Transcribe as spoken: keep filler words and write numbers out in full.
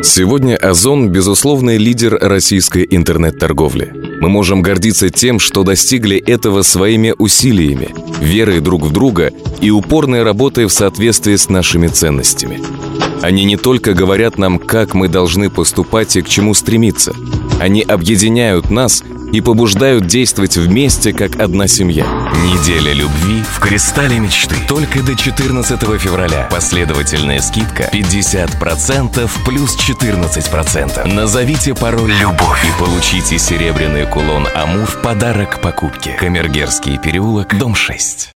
Сегодня Озон – безусловный лидер российской интернет-торговли. Мы можем гордиться тем, что достигли этого своими усилиями, верой друг в друга и упорной работой в соответствии с нашими ценностями. Они не только говорят нам, как мы должны поступать и к чему стремиться. Они объединяют нас и побуждают действовать вместе, как одна семья. Неделя любви в «Кристалле мечты». Только до четырнадцатого февраля. Последовательная скидка пятьдесят процентов плюс четырнадцать процентов. Назовите пароль «Любовь» и получите серебряный кулон «Амур» в подарок к покупке. Камергерский переулок, дом шесть.